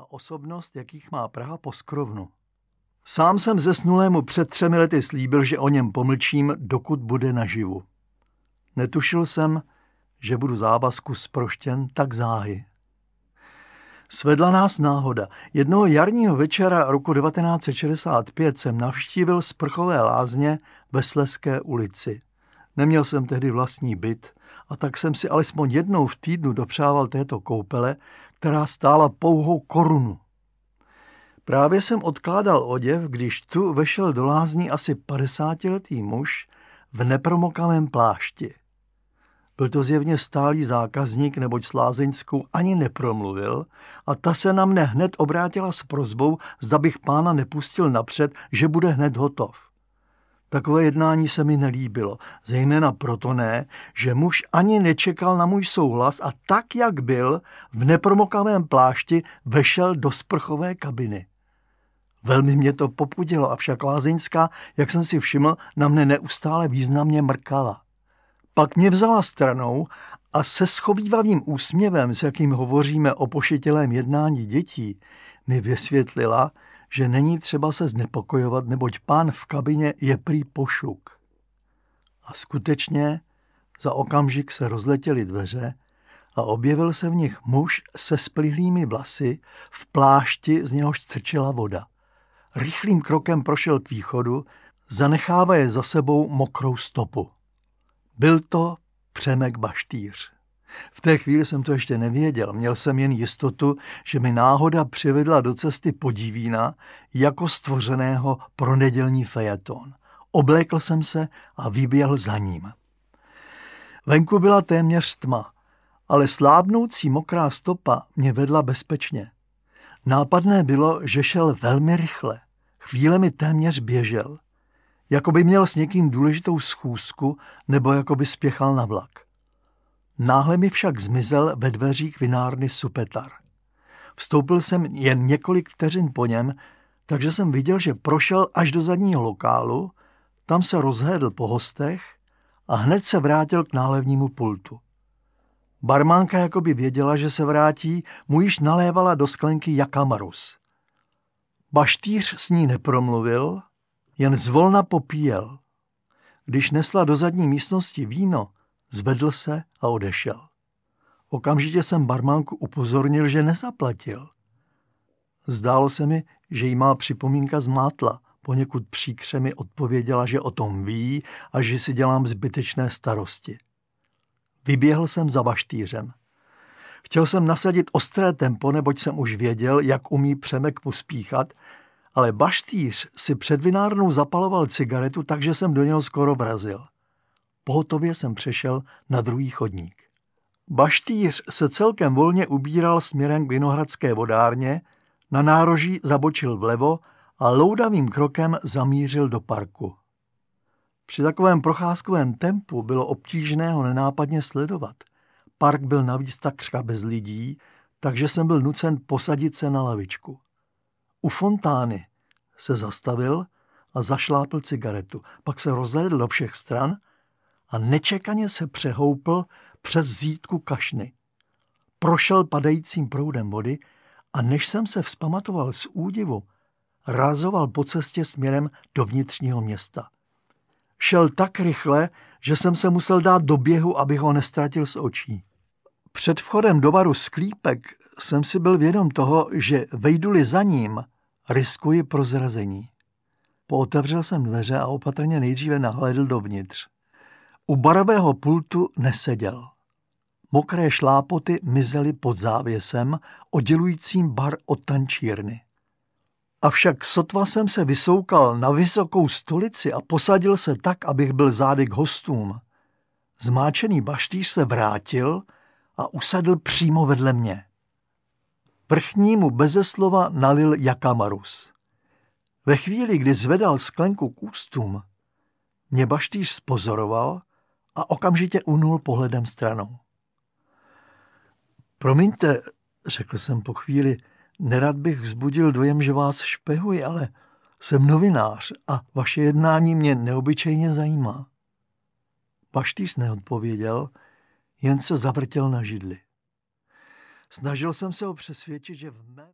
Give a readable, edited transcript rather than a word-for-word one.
a osobnost, jakých má Praha poskrovnu. Sám jsem zesnulému před 3 lety slíbil, že o něm pomlčím, dokud bude naživu. Netušil jsem, že budu závazku zproštěn tak záhy. Svedla nás náhoda. Jednoho jarního večera roku 1965 jsem navštívil sprchové lázně ve Slezské ulici. Neměl jsem tehdy vlastní byt a tak jsem si alespoň jednou v týdnu dopřával této koupele, která stála pouhou korunu. Právě jsem odkládal oděv, když tu vešel do lázní asi 50letý muž v nepromokavém plášti. Byl to zjevně stálý zákazník, neboť s lázeňskou ani nepromluvil a ta se na mne hned obrátila s prosbou, zda bych pána nepustil napřed, že bude hned hotov. Takové jednání se mi nelíbilo, zejména proto ne, že muž ani nečekal na můj souhlas a tak, jak byl, v nepromokavém plášti vešel do sprchové kabiny. Velmi mě to popudilo, avšak lázeňská, jak jsem si všiml, na mne neustále významně mrkala. Pak mě vzala stranou a se schovívavým úsměvem, s jakým hovoříme o pošetilém jednání dětí, mi vysvětlila, že není třeba se znepokojovat, neboť pán v kabině je prý pošuk. A skutečně za okamžik se rozletěly dveře a objevil se v nich muž se splihlými vlasy v plášti, z něhož crčela voda. Rychlým krokem prošel k východu, zanechávaje za sebou mokrou stopu. Byl to Přemek Baštýř. V té chvíli jsem to ještě nevěděl, měl jsem jen jistotu, že mi náhoda přivedla do cesty Podivína jako stvořeného pro nedělní fejeton. Oblékl jsem se a vyběhl za ním. Venku byla téměř tma, ale slábnoucí mokrá stopa mě vedla bezpečně. Nápadné bylo, že šel velmi rychle. Chvílemi téměř běžel. Jako by měl s někým důležitou schůzku nebo jako by spěchal na vlak. Náhle mi však zmizel ve dveřích vinárny Supetar. Vstoupil jsem jen několik vteřin po něm, takže jsem viděl, že prošel až do zadního lokálu, tam se rozhlédl po hostech a hned se vrátil k nálévnímu pultu. Barmánka jakoby věděla, že se vrátí, mu již nalévala do sklenky Jakamarus. Baštýř s ní nepromluvil, jen zvolna popíjel. Když nesla do zadní místnosti víno, zvedl se a odešel. Okamžitě jsem barmánku upozornil, že nezaplatil. Zdálo se mi, že jí má připomínka zmátla. Poněkud příkře mi odpověděla, že o tom ví a že si dělám zbytečné starosti. Vyběhl jsem za Baštýřem. Chtěl jsem nasadit ostré tempo, neboť jsem už věděl, jak umí Přemek pospíchat, ale Baštýř si před vinárnou zapaloval cigaretu, takže jsem do něho skoro vrazil. Pohotově jsem přešel na druhý chodník. Baštýř se celkem volně ubíral směrem k Vinohradské vodárně, na nároží zabočil vlevo a loudavým krokem zamířil do parku. Při takovém procházkovém tempu bylo obtížné ho nenápadně sledovat. Park byl navíc takřka bez lidí, takže jsem byl nucen posadit se na lavičku. U fontány se zastavil a zašlápl cigaretu. Pak se rozhlédl do všech stran a nečekaně se přehoupl přes zítku kašny. Prošel padajícím proudem vody a než jsem se vzpamatoval z údivu, rázoval po cestě směrem do vnitřního města. Šel tak rychle, že jsem se musel dát do běhu, abych ho nestratil z očí. Před vchodem do baru Sklípek jsem si byl vědom toho, že vejdu-li za ním, riskuji prozrazení. Pootevřel jsem dveře a opatrně nejdříve nahlédl dovnitř. U barového pultu neseděl. Mokré šlápoty mizely pod závěsem, oddělujícím bar od tančírny. Avšak sotva jsem se vysoukal na vysokou stolici a posadil se tak, abych byl zády k hostům. Zmáčený Baštýř se vrátil a usadl přímo vedle mě. Vrchní mu beze slova nalil Jakamarus. Ve chvíli, kdy zvedal sklenku k ústům, mě Baštýř spozoroval a okamžitě uhnul pohledem stranou. Promiňte, řekl jsem po chvíli, nerad bych vzbudil dojem, že vás špehuji, ale jsem novinář a vaše jednání mě neobyčejně zajímá. Baštýř neodpověděl, jen se zavrtěl na židli. Snažil jsem se ho přesvědčit, že v mé